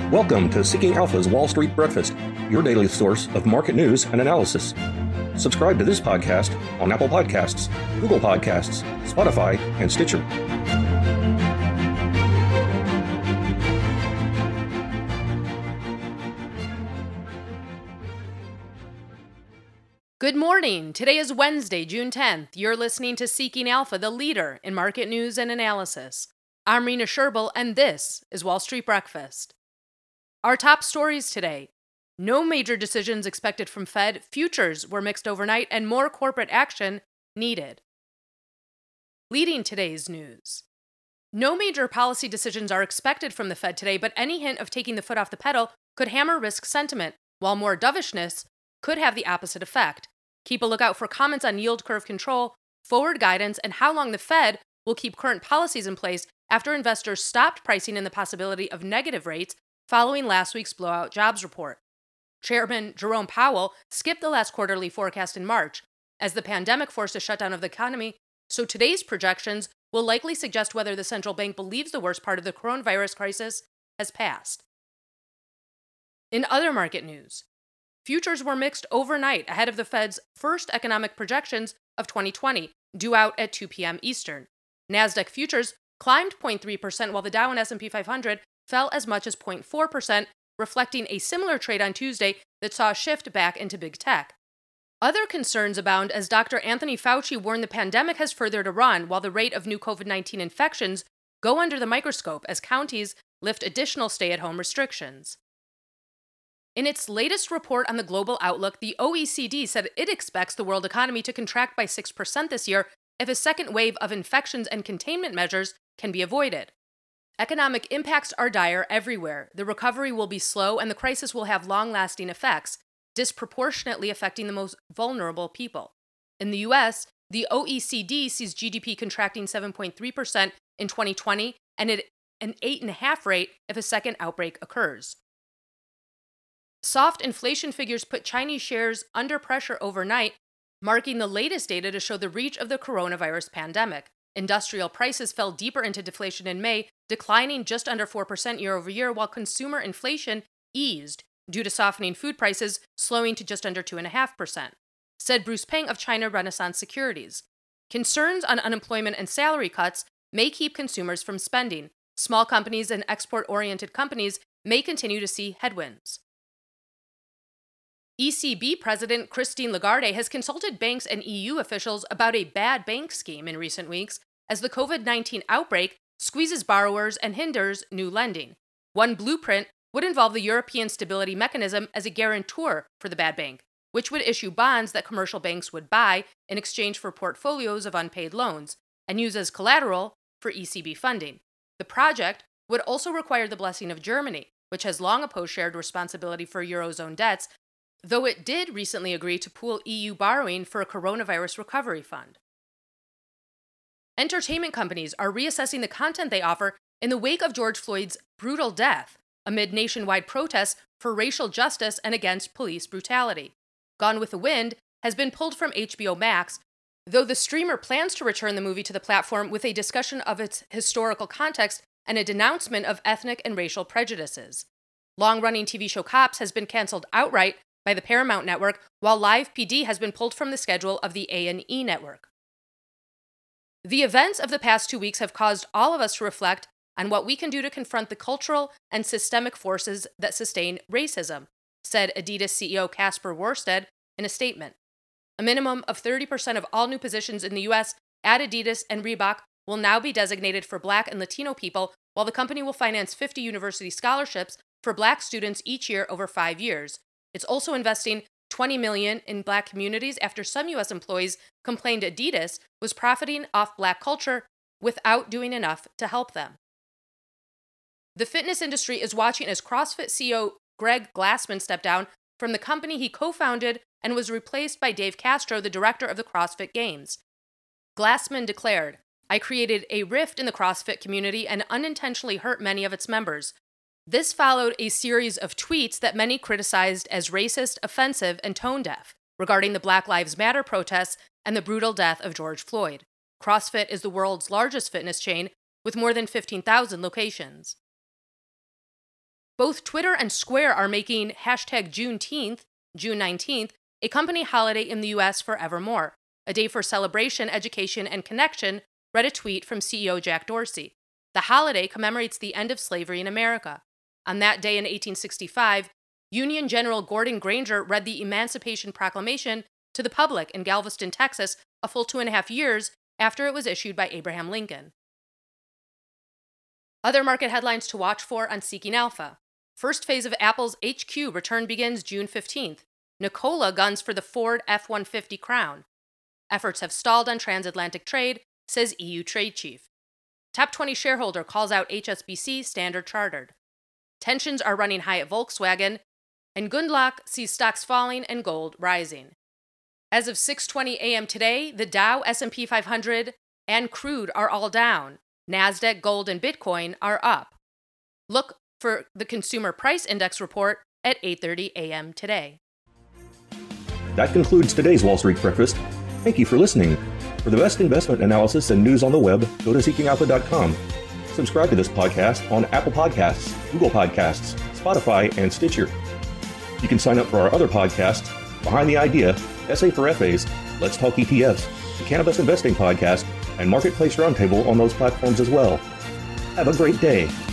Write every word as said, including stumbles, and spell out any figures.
Welcome to Seeking Alpha's Wall Street Breakfast, your daily source of market news and analysis. Subscribe to this podcast on Apple Podcasts, Google Podcasts, Spotify, and Stitcher. Good morning. Today is Wednesday, June tenth. You're listening to Seeking Alpha, the leader in market news and analysis. I'm Rena Sherbel, and this is Wall Street Breakfast. Our top stories today. No major decisions expected from Fed, futures were mixed overnight, and more corporate action needed. Leading today's news. No major policy decisions are expected from the Fed today, but any hint of taking the foot off the pedal could hammer risk sentiment, while more dovishness could have the opposite effect. Keep a lookout for comments on yield curve control, forward guidance, and how long the Fed will keep current policies in place after investors stopped pricing in the possibility of negative rates following last week's blowout jobs report. Chairman Jerome Powell skipped the last quarterly forecast in March as the pandemic forced a shutdown of the economy, so today's projections will likely suggest whether the central bank believes the worst part of the coronavirus crisis has passed. In other market news, futures were mixed overnight ahead of the Fed's first economic projections of twenty twenty, due out at two p.m. Eastern. Nasdaq futures climbed zero point three percent while the Dow and S and P five hundred fell as much as zero point four percent, reflecting a similar trade on Tuesday that saw a shift back into big tech. Other concerns abound as Doctor Anthony Fauci warned the pandemic has further to run while the rate of new COVID nineteen infections go under the microscope as counties lift additional stay-at-home restrictions. In its latest report on the global outlook, the O E C D said it expects the world economy to contract by six percent this year if a second wave of infections and containment measures can be avoided. Economic impacts are dire everywhere. The recovery will be slow and the crisis will have long-lasting effects, disproportionately affecting the most vulnerable people. In the U S, the O E C D sees G D P contracting seven point three percent in twenty twenty and at an eight point five rate if a second outbreak occurs. Soft inflation figures put Chinese shares under pressure overnight, marking the latest data to show the reach of the coronavirus pandemic. Industrial prices fell deeper into deflation in May, declining just under four percent year over year, while consumer inflation eased due to softening food prices, slowing to just under two point five percent, said Bruce Peng of China Renaissance Securities. Concerns on unemployment and salary cuts may keep consumers from spending. Small companies and export-oriented companies may continue to see headwinds. E C B President Christine Lagarde has consulted banks and E U officials about a bad bank scheme in recent weeks as the COVID nineteen outbreak squeezes borrowers and hinders new lending. One blueprint would involve the European Stability Mechanism as a guarantor for the bad bank, which would issue bonds that commercial banks would buy in exchange for portfolios of unpaid loans and use as collateral for E C B funding. The project would also require the blessing of Germany, which has long opposed shared responsibility for Eurozone debts, though it did recently agree to pool E U borrowing for a coronavirus recovery fund. Entertainment companies are reassessing the content they offer in the wake of George Floyd's brutal death, amid nationwide protests for racial justice and against police brutality. Gone with the Wind has been pulled from H B O Max, though the streamer plans to return the movie to the platform with a discussion of its historical context and a denouncement of ethnic and racial prejudices. Long-running T V show Cops has been canceled outright by the Paramount Network, while Live P D has been pulled from the schedule of the A and E network. The events of the past two weeks have caused all of us to reflect on what we can do to confront the cultural and systemic forces that sustain racism, said Adidas C E O Casper Worsted in a statement. A minimum of thirty percent of all new positions in the U S at Adidas and Reebok will now be designated for Black and Latino people, while the company will finance fifty university scholarships for Black students each year over five years. It's also investing twenty million dollars in Black communities after some U S employees complained Adidas was profiting off Black culture without doing enough to help them. The fitness industry is watching as CrossFit C E O Greg Glassman stepped down from the company he co-founded and was replaced by Dave Castro, the director of the CrossFit Games. Glassman declared, "I created a rift in the CrossFit community and unintentionally hurt many of its members. This followed a series of tweets that many criticized as racist, offensive, and tone-deaf regarding the Black Lives Matter protests and the brutal death of George Floyd. CrossFit is the world's largest fitness chain with more than fifteen thousand locations. Both Twitter and Square are making hashtag Juneteenth, June nineteenth, a company holiday in the U S forevermore, a day for celebration, education, and connection, read a tweet from C E O Jack Dorsey. The holiday commemorates the end of slavery in America. On that day in eighteen sixty-five, Union General Gordon Granger read the Emancipation Proclamation to the public in Galveston, Texas, a full two and a half years after it was issued by Abraham Lincoln. Other market headlines to watch for on Seeking Alpha. First phase of Apple's H Q return begins June fifteenth. Nikola guns for the Ford F one fifty Crown. Efforts have stalled on transatlantic trade, says E U trade chief. Top twenty shareholder calls out H S B C Standard Chartered. Tensions are running high at Volkswagen, and Gundlach sees stocks falling and gold rising. As of six twenty a.m. today, the Dow, S and P five hundred, and crude are all down. NASDAQ, gold, and Bitcoin are up. Look for the Consumer Price Index report at eight thirty a.m. today. That concludes today's Wall Street Breakfast. Thank you for listening. For the best investment analysis and news on the web, go to seeking alpha dot com. Subscribe to this podcast on Apple Podcasts, Google Podcasts, Spotify, and Stitcher. You can sign up for our other podcasts, Behind the Idea, Essay for F As, Let's Talk E T Fs, the Cannabis Investing Podcast, and Marketplace Roundtable on those platforms as well. Have a great day.